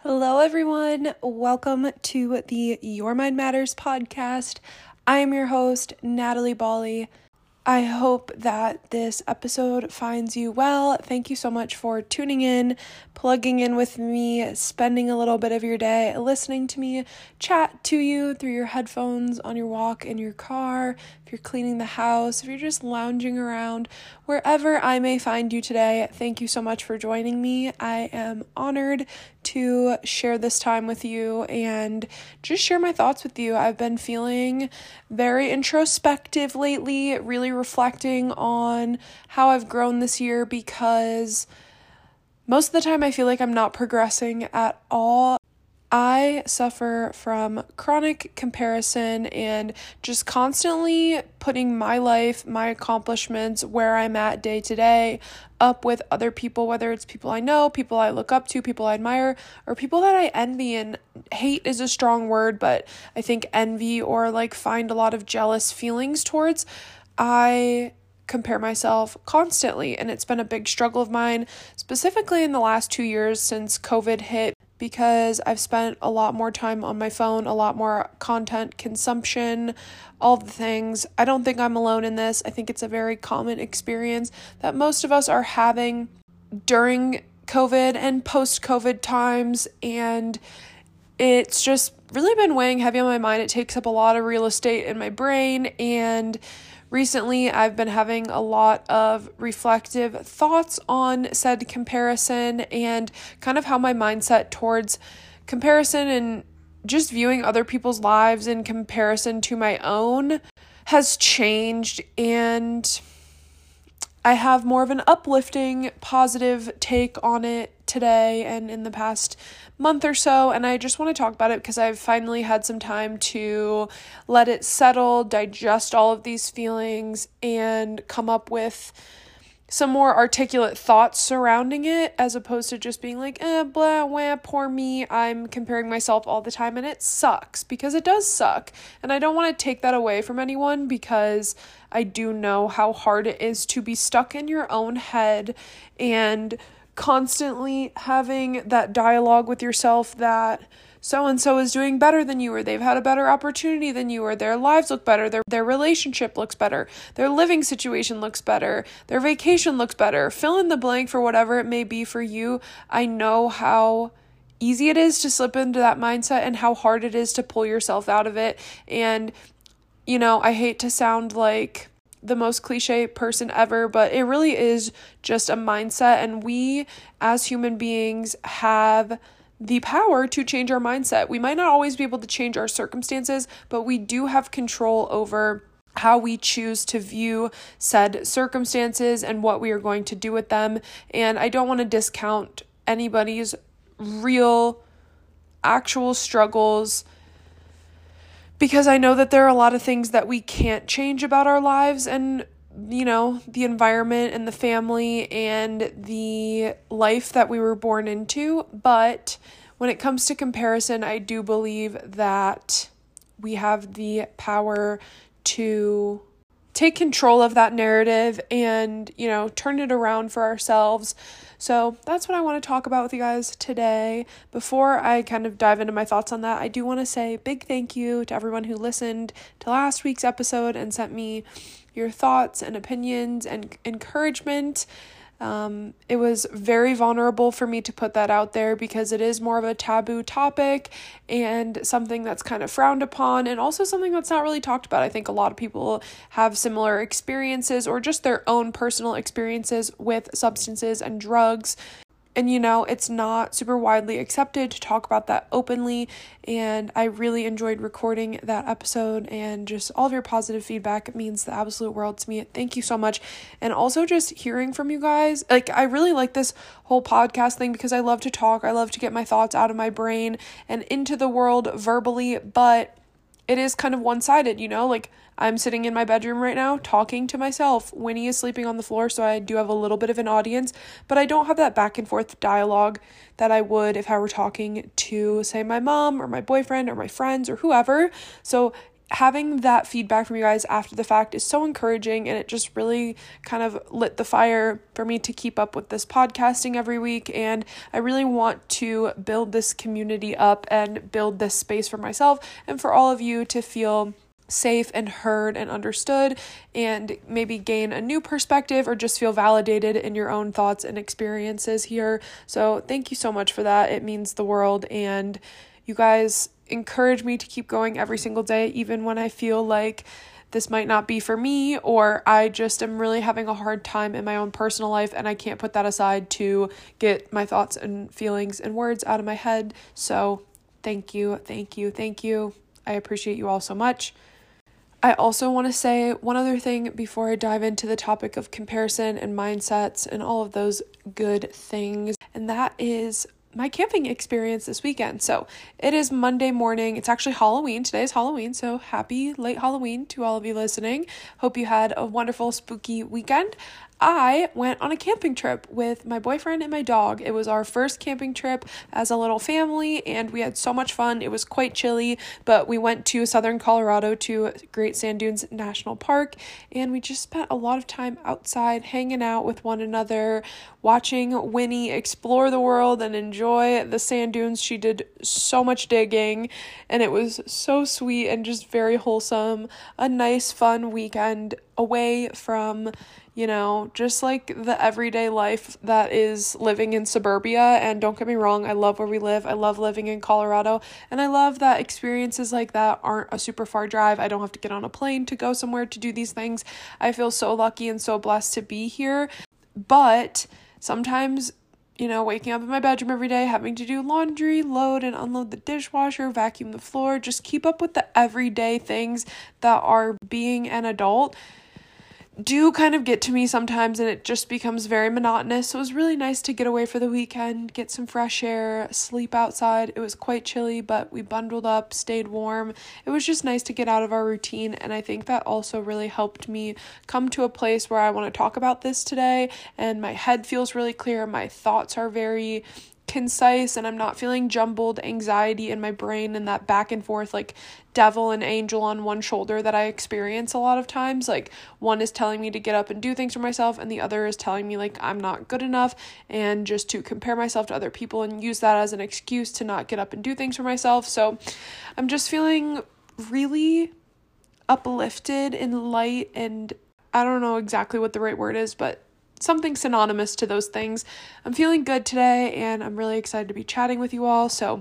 Hello, everyone. Welcome to the Your Mind Matters podcast. I am your host, Natalie Bali. I hope that this episode finds you well. Thank you so much for tuning in, plugging in with me, spending a little bit of your day listening to me chat to you through your headphones on your walk in your car, if you're cleaning the house, if you're just lounging around, wherever I may find you today. Thank you so much for joining me. I am honored to share this time with you and just share my thoughts with you. I've been feeling very introspective lately, really reflecting on how I've grown this year because most of the time I feel like I'm not progressing at all. I suffer from chronic comparison and just constantly putting my life, my accomplishments, where I'm at day to day, up with other people, whether it's people I know, people I look up to, people I admire, or people that I envy. And hate is a strong word, but I think envy or find a lot of jealous feelings towards. I compare myself constantly, and it's been a big struggle of mine, specifically in the last 2 years since COVID hit, because I've spent a lot more time on my phone, a lot more content consumption, all the things. I don't think I'm alone in this. I think it's a very common experience that most of us are having during COVID and post-COVID times, and it's just really been weighing heavy on my mind. It takes up a lot of real estate in my brain, and recently, I've been having a lot of reflective thoughts on said comparison and kind of how my mindset towards comparison and just viewing other people's lives in comparison to my own has changed, and I have more of an uplifting, positive take on it today and in the past month or so, and I just want to talk about it because I've finally had some time to let it settle, digest all of these feelings, and come up with some more articulate thoughts surrounding it, as opposed to just being like, blah, wah, poor me, I'm comparing myself all the time, and it sucks, because it does suck, and I don't want to take that away from anyone, because I do know how hard it is to be stuck in your own head and constantly having that dialogue with yourself that so-and-so is doing better than you, or they've had a better opportunity than you, or their lives look better, their relationship looks better, their living situation looks better, their vacation looks better. Fill in the blank for whatever it may be for you. I know how easy it is to slip into that mindset and how hard it is to pull yourself out of it. And, I hate to sound like the most cliche person ever, but it really is just a mindset, and we as human beings have the power to change our mindset. We might not always be able to change our circumstances, but we do have control over how we choose to view said circumstances and what we are going to do with them. And I don't want to discount anybody's real, actual struggles, because I know that there are a lot of things that we can't change about our lives and, the environment and the family and the life that we were born into. But when it comes to comparison, I do believe that we have the power to take control of that narrative and, turn it around for ourselves. So that's what I want to talk about with you guys today. Before I kind of dive into my thoughts on that, I do want to say a big thank you to everyone who listened to last week's episode and sent me your thoughts and opinions and encouragement. It was very vulnerable for me to put that out there because it is more of a taboo topic and something that's kind of frowned upon, and also something that's not really talked about. I think a lot of people have similar experiences or just their own personal experiences with substances and drugs. And, it's not super widely accepted to talk about that openly. And I really enjoyed recording that episode, and just all of your positive feedback means the absolute world to me. Thank you so much. And also just hearing from you guys. I really like this whole podcast thing because I love to talk. I love to get my thoughts out of my brain and into the world verbally, but it is kind of one-sided, I'm sitting in my bedroom right now talking to myself. Winnie is sleeping on the floor, so I do have a little bit of an audience, but I don't have that back and forth dialogue that I would if I were talking to, say, my mom or my boyfriend or my friends or whoever. So having that feedback from you guys after the fact is so encouraging, and it just really kind of lit the fire for me to keep up with this podcasting every week. And I really want to build this community up and build this space for myself and for all of you to feel safe and heard and understood, and maybe gain a new perspective or just feel validated in your own thoughts and experiences here. So thank you so much for that. It means the world, and you guys encourage me to keep going every single day, even when I feel like this might not be for me, or I just am really having a hard time in my own personal life and I can't put that aside to get my thoughts and feelings and words out of my head. So thank you. I appreciate you all so much. I also want to say one other thing before I dive into the topic of comparison and mindsets and all of those good things, and that is my camping experience this weekend. So it is Monday morning. It's actually Halloween. Today is Halloween, so happy late Halloween to all of you listening. Hope you had a wonderful, spooky weekend. I went on a camping trip with my boyfriend and my dog. It was our first camping trip as a little family, and we had so much fun. It was quite chilly, but we went to southern Colorado to Great Sand Dunes National Park, and we just spent a lot of time outside hanging out with one another, watching Winnie explore the world and enjoy the sand dunes. She did so much digging, and it was so sweet and just very wholesome. A nice, fun weekend away from, just like the everyday life that is living in suburbia. And don't get me wrong, I love where we live. I love living in Colorado, and I love that experiences like that aren't a super far drive. I don't have to get on a plane to go somewhere to do these things. I feel so lucky and so blessed to be here. But sometimes, waking up in my bedroom every day, having to do laundry, load and unload the dishwasher, vacuum the floor, just keep up with the everyday things that are being an adult do kind of get to me sometimes, and it just becomes very monotonous. So it was really nice to get away for the weekend, get some fresh air, sleep outside. It was quite chilly, but we bundled up, stayed warm. It was just nice to get out of our routine, and I think that also really helped me come to a place where I want to talk about this today, and my head feels really clear. My thoughts are very concise, and I'm not feeling jumbled anxiety in my brain and that back and forth like devil and angel on one shoulder that I experience a lot of times. Like, one is telling me to get up and do things for myself, and the other is telling me like I'm not good enough, and just to compare myself to other people and use that as an excuse to not get up and do things for myself. So I'm just feeling really uplifted and light, and I don't know exactly what the right word is, but something synonymous to those things. I'm feeling good today, and I'm really excited to be chatting with you all. So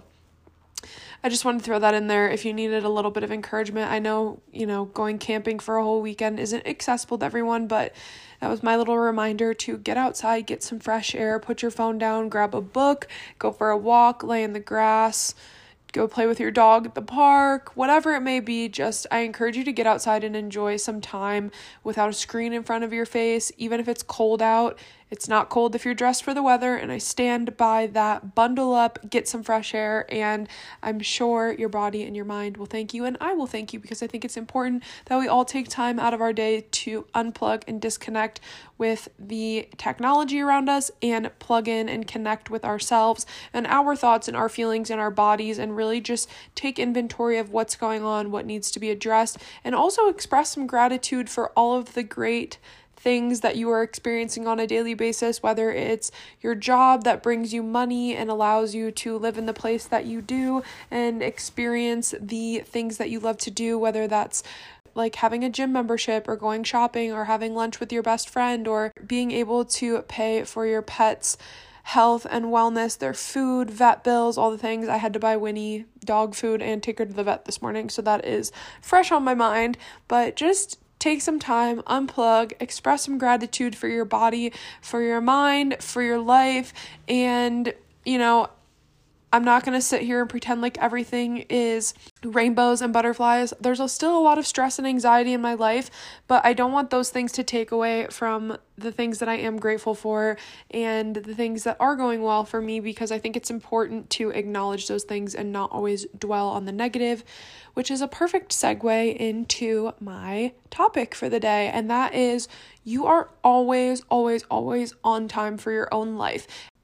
I just wanted to throw that in there if you needed a little bit of encouragement. I know, going camping for a whole weekend isn't accessible to everyone, but that was my little reminder to get outside, get some fresh air, put your phone down, grab a book, go for a walk, lay in the grass, go play with your dog at the park, whatever it may be. Just, I encourage you to get outside and enjoy some time without a screen in front of your face, even if it's cold out. It's not cold if you're dressed for the weather, and I stand by that. Bundle up, get some fresh air, and I'm sure your body and your mind will thank you, and I will thank you, because I think it's important that we all take time out of our day to unplug and disconnect with the technology around us and plug in and connect with ourselves and our thoughts and our feelings and our bodies, and really just take inventory of what's going on, what needs to be addressed, and also express some gratitude for all of the great things that you are experiencing on a daily basis, whether it's your job that brings you money and allows you to live in the place that you do and experience the things that you love to do, whether that's like having a gym membership or going shopping or having lunch with your best friend or being able to pay for your pet's health and wellness, their food, vet bills, all the things. I had to buy Winnie dog food and take her to the vet this morning, so that is fresh on my mind. But just take some time, unplug, express some gratitude for your body, for your mind, for your life. And, I'm not going to sit here and pretend like everything is rainbows and butterflies. There's still a lot of stress and anxiety in my life, but I don't want those things to take away from the things that I am grateful for and the things that are going well for me, because I think it's important to acknowledge those things and not always dwell on the negative, which is a perfect segue into my topic for the day. And that is, you are always, always, always on time for your own life.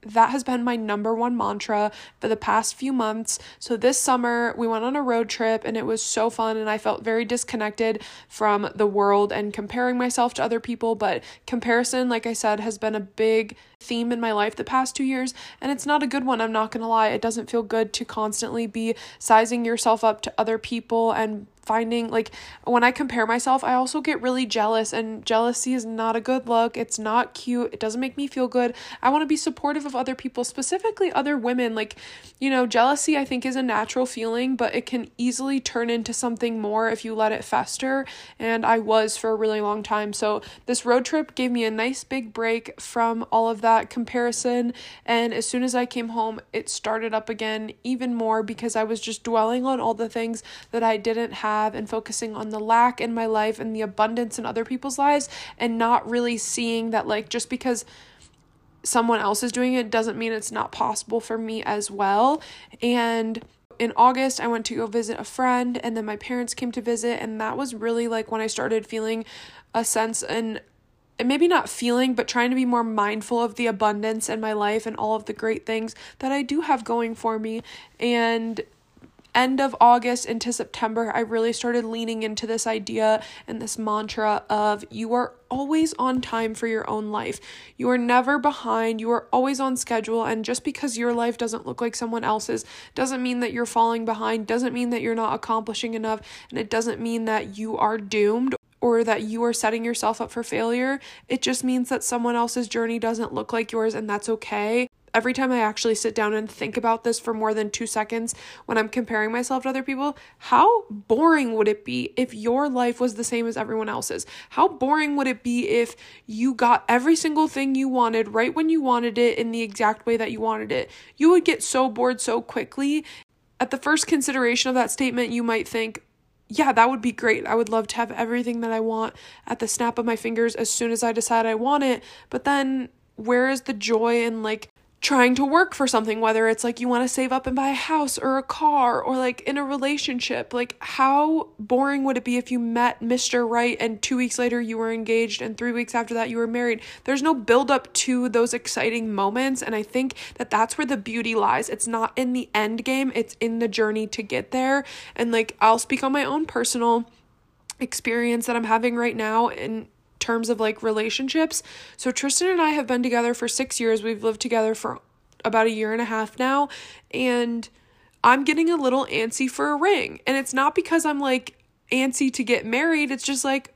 that has been my number one mantra for the past few months. So this summer we went on a road trip and it was so fun, and I felt very disconnected from the world and comparing myself to other people. But comparison, like I said, has been a big theme in my life the past 2 years, and it's not a good one. I'm not gonna lie. It doesn't feel good to constantly be sizing yourself up to other people and finding, like, when I compare myself, I also get really jealous, and jealousy is not a good look. It's not cute. It doesn't make me feel good. I want to be supportive of other people, specifically other women. Like, jealousy I think is a natural feeling, but it can easily turn into something more if you let it fester, and I was for a really long time. So this road trip gave me a nice big break from all of that comparison, and as soon as I came home, it started up again even more because I was just dwelling on all the things that I didn't have and focusing on the lack in my life and the abundance in other people's lives, and not really seeing that, like, just because someone else is doing it doesn't mean it's not possible for me as well. And in August, I went to go visit a friend, and then my parents came to visit, and that was really like when I started feeling a sense, and maybe not feeling, but trying to be more mindful of the abundance in my life and all of the great things that I do have going for me. And end of August into September, I really started leaning into this idea and this mantra of you are always on time for your own life. You are never behind. You are always on schedule. And just because your life doesn't look like someone else's doesn't mean that you're falling behind, doesn't mean that you're not accomplishing enough, and it doesn't mean that you are doomed or that you are setting yourself up for failure. It just means that someone else's journey doesn't look like yours, and that's okay. Every time I actually sit down and think about this for more than 2 seconds when I'm comparing myself to other people, how boring would it be if your life was the same as everyone else's? How boring would it be if you got every single thing you wanted right when you wanted it in the exact way that you wanted it? You would get so bored so quickly. At the first consideration of that statement, you might think, yeah, that would be great. I would love to have everything that I want at the snap of my fingers as soon as I decide I want it. But then where is the joy in, like, trying to work for something, whether it's like you want to save up and buy a house or a car, or like in a relationship? Like, how boring would it be if you met Mr. Right and 2 weeks later you were engaged and 3 weeks after that you were married? There's no build up to those exciting moments, and I think that that's where the beauty lies. It's not in the end game, it's in the journey to get there. And like, I'll speak on my own personal experience that I'm having right now in terms of like relationships. So Tristan and I have been together for 6 years. We've lived together for about 1.5 years now, and I'm getting a little antsy for a ring. And it's not because I'm like antsy to get married. It's just like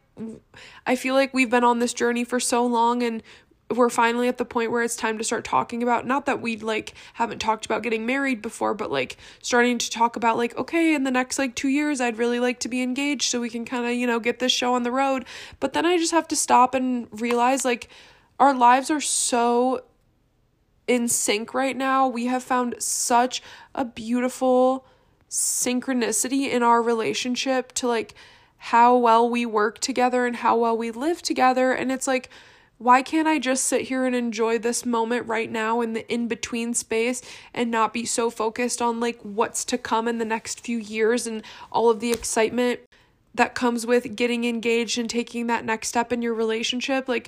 I feel like we've been on this journey for so long, and we're finally at the point where it's time to start talking about, not that we like haven't talked about getting married before, but like starting to talk about like, okay, in the next like 2 years, I'd really like to be engaged so we can kind of, get this show on the road. But then I just have to stop and realize, like, our lives are so in sync right now. We have found such a beautiful synchronicity in our relationship to like how well we work together and how well we live together. And it's like, why can't I just sit here and enjoy this moment right now in the in-between space and not be so focused on like what's to come in the next few years and all of the excitement that comes with getting engaged and taking that next step in your relationship? Like,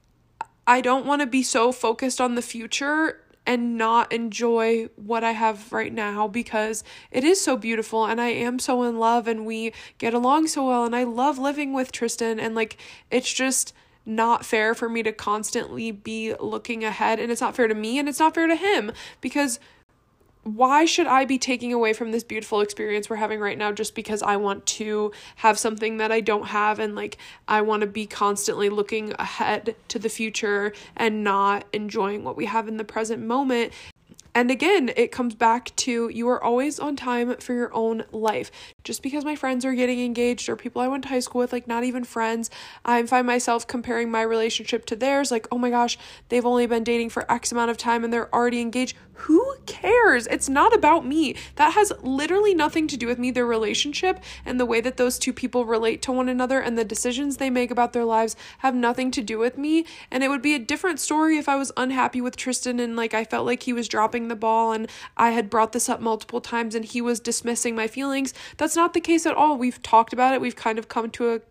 I don't want to be so focused on the future and not enjoy what I have right now, because it is so beautiful and I am so in love and we get along so well and I love living with Tristan, and like, it's just not fair for me to constantly be looking ahead, and it's not fair to me and it's not fair to him, because why should I be taking away from this beautiful experience we're having right now just because I want to have something that I don't have, and like I want to be constantly looking ahead to the future and not enjoying what we have in the present moment? And again, it comes back to you are always on time for your own life. Just because my friends are getting engaged or people I went to high school with, like not even friends, I find myself comparing my relationship to theirs. Like, oh my gosh, they've only been dating for X amount of time and they're already engaged. Who cares? It's not about me. That has literally nothing to do with me. Their relationship and the way that those two people relate to one another and the decisions they make about their lives have nothing to do with me. And it would be a different story if I was unhappy with Tristan and like I felt like he was dropping the ball and I had brought this up multiple times and he was dismissing my feelings. That's not the case at all. We've talked about it. We've kind of come to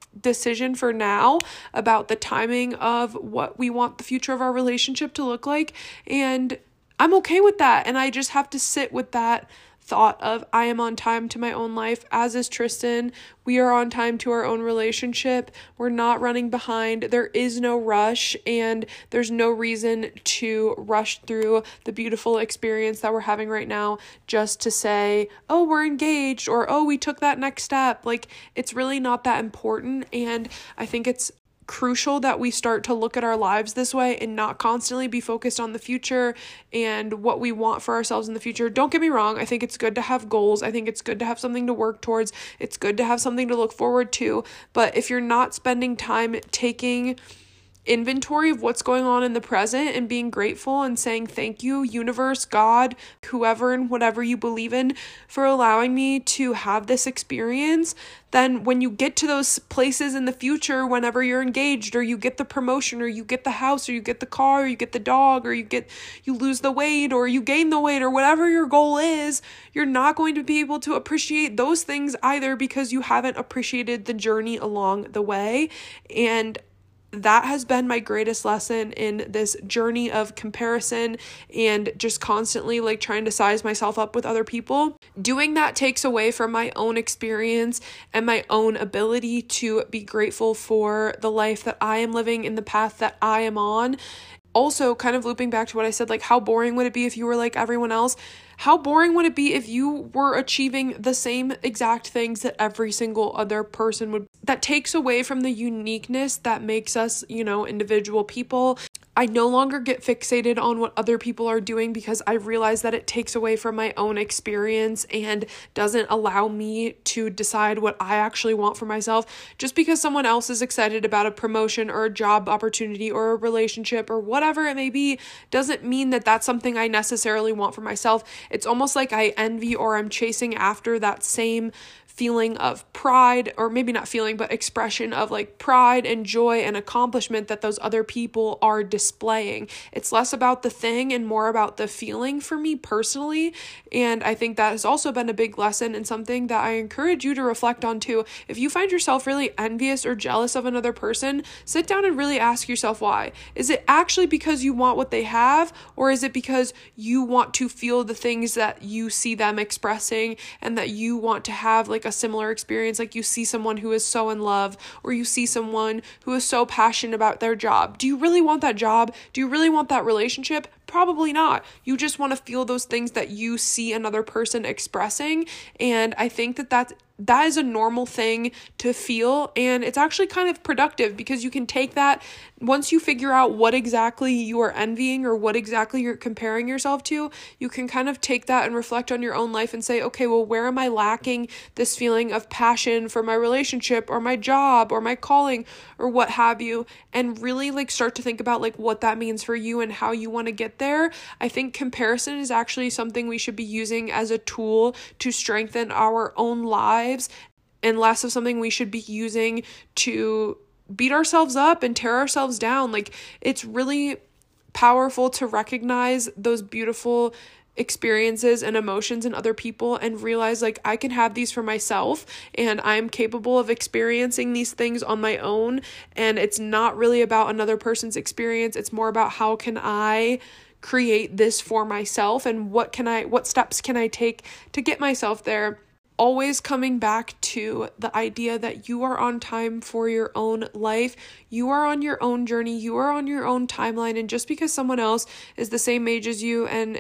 decision for now about the timing of what we want the future of our relationship to look like. And I'm okay with that. And I just have to sit with that thought of I am on time to my own life, as is Tristan. We are on time to our own relationship. We're not running behind. There is no rush, and there's no reason to rush through the beautiful experience that we're having right now just to say, oh, we're engaged, or oh, we took that next step. Like, it's really not that important. And I think it's crucial that we start to look at our lives this way and not constantly be focused on the future and what we want for ourselves in the future. Don't get me wrong. I think it's good to have goals. I think it's good to have something to work towards. It's good to have something to look forward to. But if you're not spending time taking inventory of what's going on in the present and being grateful and saying thank you, universe, God, whoever and whatever you believe in, for allowing me to have this experience, then when you get to those places in the future, whenever you're engaged, or you get the promotion, or you get the house, or you get the car, or you get the dog, or you lose the weight, or you gain the weight, or whatever your goal is, you're not going to be able to appreciate those things either, because you haven't appreciated the journey along the way. And that has been my greatest lesson in this journey of comparison and just constantly like trying to size myself up with other people. Doing that takes away from my own experience and my own ability to be grateful for the life that I am living and the path that I am on. Also, kind of looping back to what I said, like, how boring would it be if you were like everyone else? How boring would it be if you were achieving the same exact things that every single other person would? That takes away from the uniqueness that makes us, individual people. I no longer get fixated on what other people are doing because I realize that it takes away from my own experience and doesn't allow me to decide what I actually want for myself. Just because someone else is excited about a promotion or a job opportunity or a relationship or whatever it may be, doesn't mean that that's something I necessarily want for myself. It's almost like I envy or I'm chasing after that same feeling of pride, or maybe not feeling, but expression of like pride and joy and accomplishment that those other people are displaying. It's less about the thing and more about the feeling for me personally. And I think that has also been a big lesson and something that I encourage you to reflect on too. If you find yourself really envious or jealous of another person, sit down and really ask yourself why. Is it actually because you want what they have, or is it because you want to feel the things that you see them expressing and that you want to have like a similar experience? Like you see someone who is so in love, or you see someone who is so passionate about their job. Do you really want that job? Do you really want that relationship? Probably not. You just want to feel those things that you see another person expressing. And I think that is a normal thing to feel, and it's actually kind of productive because you can take that once you figure out what exactly you are envying or what exactly you're comparing yourself to. You can kind of take that and reflect on your own life and say, okay, well, where am I lacking this feeling of passion for my relationship or my job or my calling or what have you, and really like start to think about like what that means for you and how you want to get there. I think comparison is actually something we should be using as a tool to strengthen our own lives, and less of something we should be using to beat ourselves up and tear ourselves down. Like, it's really powerful to recognize those beautiful experiences and emotions in other people and realize like I can have these for myself and I'm capable of experiencing these things on my own, and it's not really about another person's experience. It's more about how can I create this for myself and what steps can I take to get myself there. Always coming back to the idea that you are on time for your own life. You are on your own journey. You are on your own timeline. And just because someone else is the same age as you and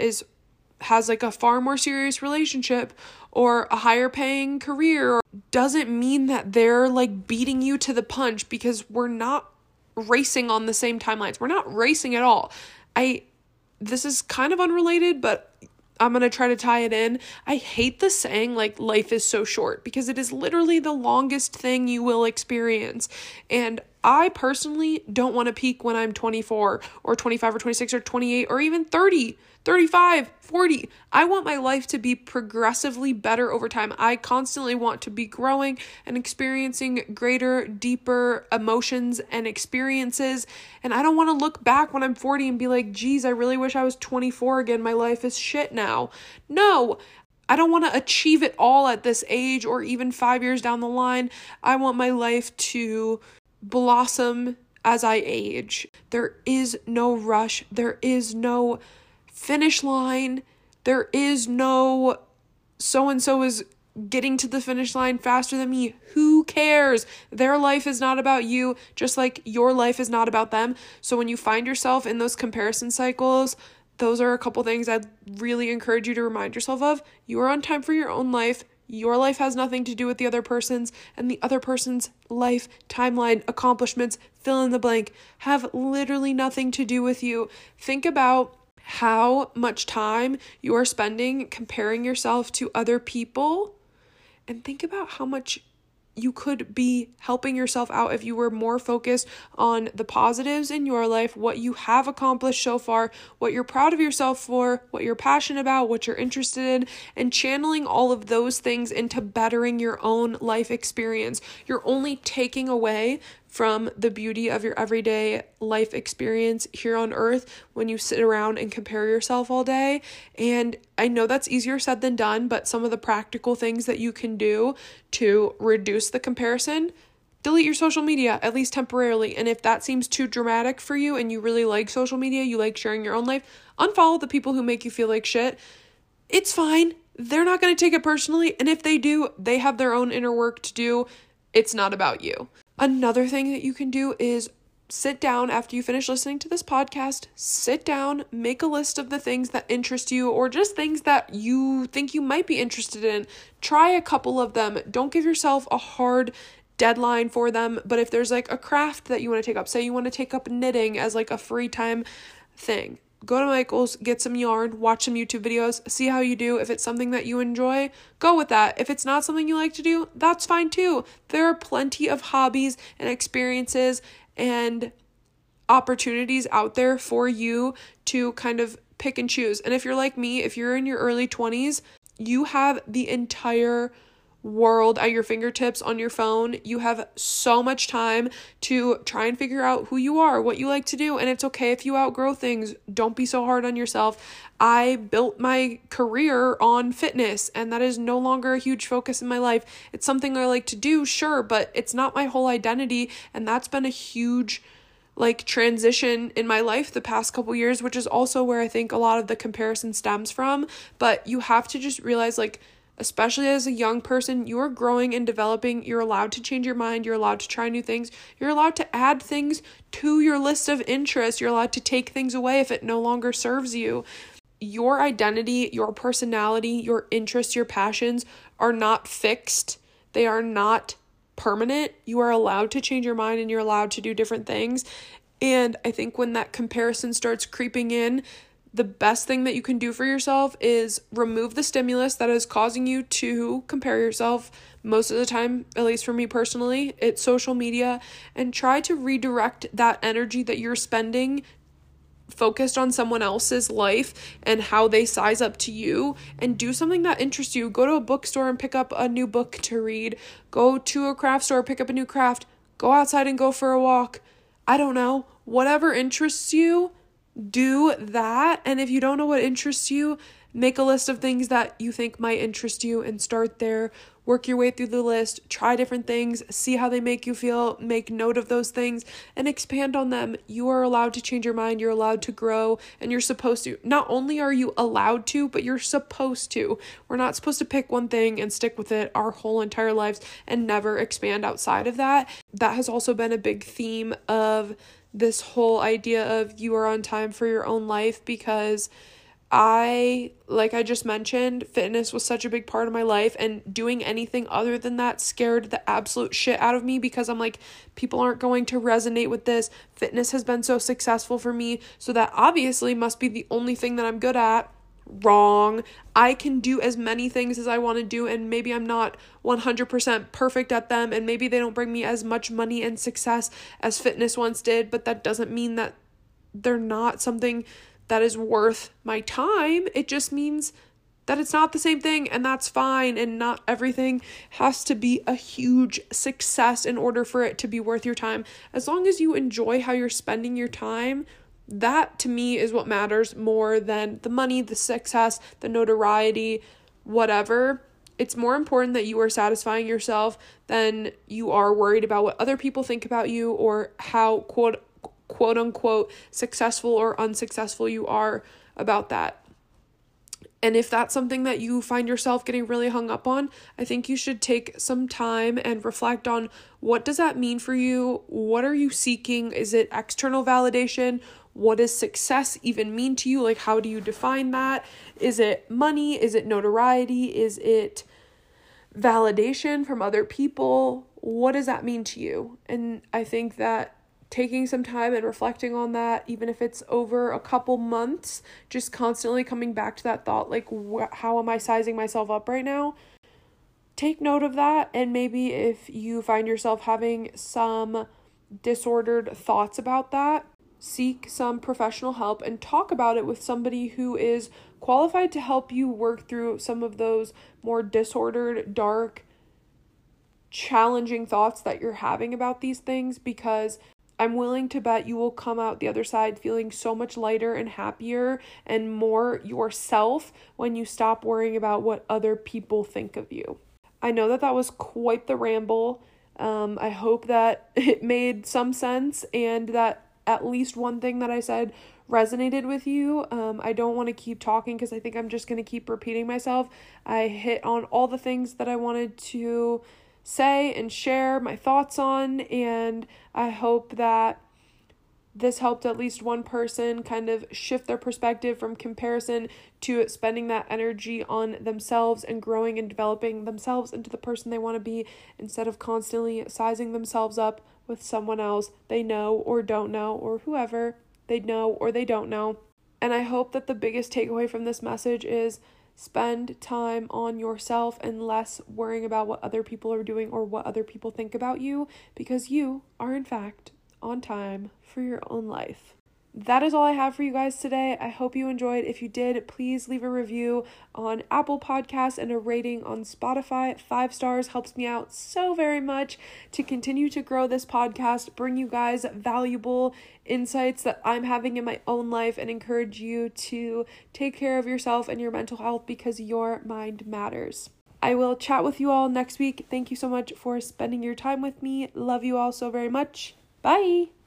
has like a far more serious relationship or a higher paying career doesn't mean that they're like beating you to the punch, because we're not racing on the same timelines. We're not racing at all. This is kind of unrelated, but I'm going to try to tie it in. I hate the saying like life is so short, because it is literally the longest thing you will experience. And I personally don't want to peak when I'm 24 or 25 or 26 or 28 or even 30, 35, 40. I want my life to be progressively better over time. I constantly want to be growing and experiencing greater, deeper emotions and experiences. And I don't want to look back when I'm 40 and be like, geez, I really wish I was 24 again. My life is shit now. No, I don't want to achieve it all at this age or even 5 years down the line. I want my life to blossom as I age. There is no rush. There is no finish line. There is no so-and-so is getting to the finish line faster than me. Who cares? Their life is not about you, just like your life is not about them. So when you find yourself in those comparison cycles, those are a couple things I'd really encourage you to remind yourself of. You are on time for your own life. Your life has nothing to do with the other person's, and the other person's life, timeline, accomplishments, fill in the blank, have literally nothing to do with you. Think about how much time you are spending comparing yourself to other people, and think about how much you could be helping yourself out if you were more focused on the positives in your life, what you have accomplished so far, what you're proud of yourself for, what you're passionate about, what you're interested in, and channeling all of those things into bettering your own life experience. You're only taking away from the beauty of your everyday life experience here on earth when you sit around and compare yourself all day. And I know that's easier said than done, but some of the practical things that you can do to reduce the comparison: delete your social media, at least temporarily. And if that seems too dramatic for you and you really like social media, you like sharing your own life, unfollow the people who make you feel like shit. It's fine. They're not going to take it personally. And if they do, they have their own inner work to do. It's not about you. Another thing that you can do is sit down after you finish listening to this podcast, sit down, make a list of the things that interest you or just things that you think you might be interested in. Try a couple of them. Don't give yourself a hard deadline for them, but if there's like a craft that you want to take up, say you want to take up knitting as like a free time thing, go to Michael's, get some yarn, watch some YouTube videos, see how you do. If it's something that you enjoy, go with that. If it's not something you like to do, that's fine too. There are plenty of hobbies and experiences and opportunities out there for you to kind of pick and choose. And if you're like me, if you're in your early 20s, you have the entire world at your fingertips on your phone. You have so much time to try and figure out who you are, what you like to do, and it's okay if you outgrow things. Don't be so hard on yourself. I built my career on fitness, and that is no longer a huge focus in my life. It's something I like to do, sure, but it's not my whole identity, and that's been a huge transition in my life the past couple years, which is also where I think a lot of the comparison stems from. But you have to just realize, especially as a young person, you are growing and developing. You're allowed to change your mind. You're allowed to try new things. You're allowed to add things to your list of interests. You're allowed to take things away if it no longer serves you. Your identity, your personality, your interests, your passions are not fixed. They are not permanent. You are allowed to change your mind and you're allowed to do different things. And I think when that comparison starts creeping in, the best thing that you can do for yourself is remove the stimulus that is causing you to compare yourself. Most of the time, at least for me personally, it's social media, and try to redirect that energy that you're spending focused on someone else's life and how they size up to you, and do something that interests you. Go to a bookstore and pick up a new book to read. Go to a craft store, pick up a new craft. Go outside and go for a walk. I don't know. Whatever interests you, do that. And if you don't know what interests you, make a list of things that you think might interest you and start there. Work your way through the list, try different things, see how they make you feel, make note of those things, and expand on them. You are allowed to change your mind, you're allowed to grow, and you're supposed to. Not only are you allowed to, but you're supposed to. We're not supposed to pick one thing and stick with it our whole entire lives and never expand outside of that. That has also been a big theme of this whole idea of you are on time for your own life, because like I just mentioned, fitness was such a big part of my life, and doing anything other than that scared the absolute shit out of me, because I'm like, people aren't going to resonate with this. Fitness has been so successful for me, so that obviously must be the only thing that I'm good at. Wrong. I can do as many things as I want to do, and maybe I'm not 100% perfect at them, and maybe they don't bring me as much money and success as fitness once did, but that doesn't mean that they're not something that is worth my time. It just means that it's not the same thing, and that's fine, and not everything has to be a huge success in order for it to be worth your time. As long as you enjoy how you're spending your time, that to me is what matters more than the money, the success, the notoriety, whatever, it's more important that you are satisfying yourself than you are worried about what other people think about you or how quote unquote successful or unsuccessful you are about that. And if that's something that you find yourself getting really hung up on, I think you should take some time and reflect on, what does that mean for you? What are you seeking? Is it external validation? What does success even mean to you? Like, how do you define that? Is it money? Is it notoriety? Is it validation from other people? What does that mean to you? And I think that taking some time and reflecting on that, even if it's over a couple months, just constantly coming back to that thought, like, how am I sizing myself up right now? Take note of that. And maybe if you find yourself having some disordered thoughts about that, seek some professional help and talk about it with somebody who is qualified to help you work through some of those more disordered, dark, challenging thoughts that you're having about these things, because I'm willing to bet you will come out the other side feeling so much lighter and happier and more yourself when you stop worrying about what other people think of you. I know that was quite the ramble. I hope that it made some sense and that at least one thing that I said resonated with you. I don't want to keep talking because I think I'm just going to keep repeating myself. I hit on all the things that I wanted to say and share my thoughts on, and I hope that this helped at least one person kind of shift their perspective from comparison to spending that energy on themselves and growing and developing themselves into the person they want to be, instead of constantly sizing themselves up with someone else they know or don't know, or whoever they know or they don't know. And I hope that the biggest takeaway from this message is spend time on yourself and less worrying about what other people are doing or what other people think about you, because you are in fact on time for your own life. That is all I have for you guys today. I hope you enjoyed. If you did, please leave a review on Apple Podcasts and a rating on Spotify. 5 stars helps me out so very much to continue to grow this podcast, bring you guys valuable insights that I'm having in my own life, and encourage you to take care of yourself and your mental health, because your mind matters. I will chat with you all next week. Thank you so much for spending your time with me. Love you all so very much. Bye.